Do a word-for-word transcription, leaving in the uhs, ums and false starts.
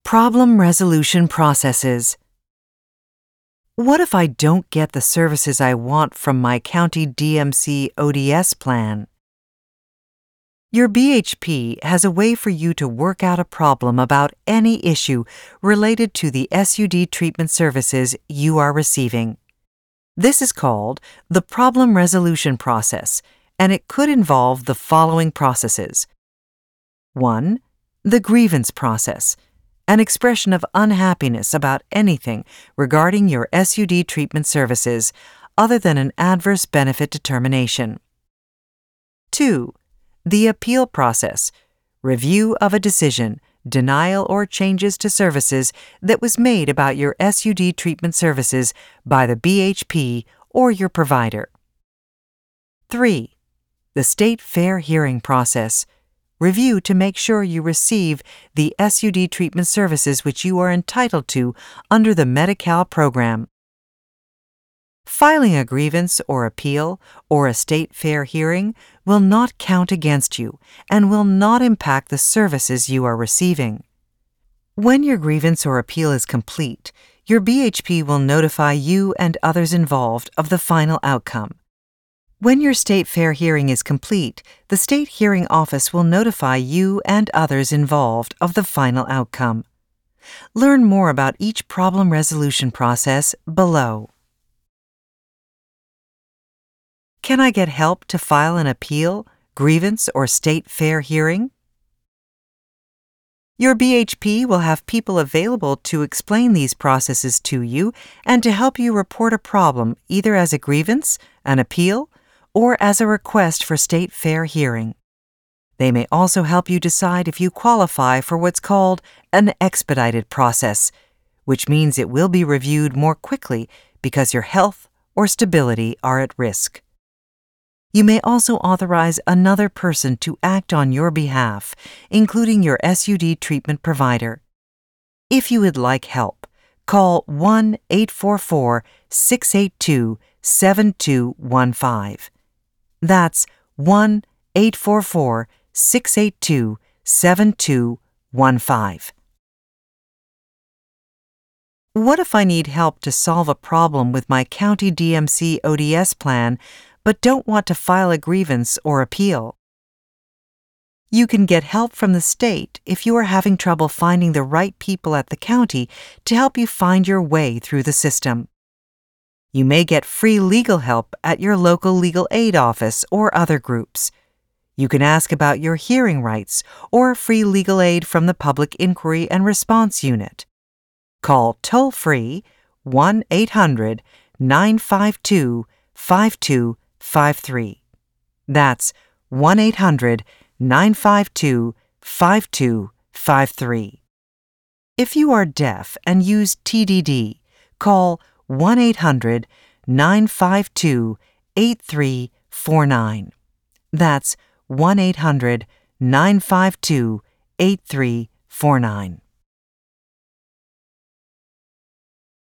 Problem resolution processes. What if I don't get the services I want from my county D M C O D S plan? Your B H P has a way for you to work out a problem about any issue related to the S U D treatment services you are receiving. This is called the problem resolution process, and it could involve the following processes. one. The grievance process, an expression of unhappiness about anything regarding your S U D treatment services other than an adverse benefit determination. two. The appeal process, review of a decision, denial or changes to services that was made about your S U D treatment services by the B H P or your provider. three. The state fair hearing process, review to make sure you receive the S U D treatment services which you are entitled to under the Medi-Cal program. Filing a grievance or appeal or a state fair hearing will not count against you and will not impact the services you are receiving. When your grievance or appeal is complete, your B H P will notify you and others involved of the final outcome. When your state fair hearing is complete, the state hearing office will notify you and others involved of the final outcome. Learn more about each problem resolution process below. Can I get help to file an appeal, grievance, or state fair hearing? Your B H P will have people available to explain these processes to you and to help you report a problem either as a grievance, an appeal, or as a request for state fair hearing. They may also help you decide if you qualify for what's called an expedited process, which means it will be reviewed more quickly because your health or stability are at risk. You may also authorize another person to act on your behalf, including your S U D treatment provider. If you would like help, call one eight four four, six eight two, seven two one five. That's one eight four four, six eight two, seven two one five. What if I need help to solve a problem with my county D M C O D S plan but don't want to file a grievance or appeal? You can get help from the state if you are having trouble finding the right people at the county to help you find your way through the system. You may get free legal help at your local legal aid office or other groups. You can ask about your hearing rights or free legal aid from the Public Inquiry and Response Unit. Call toll-free one eight hundred, nine five two, five two five three. That's one eight hundred, nine five two, five two five three. If you are deaf and use T D D, call one eight hundred, nine five two, eight three four nine. That's one eight hundred, nine five two, eight three four nine.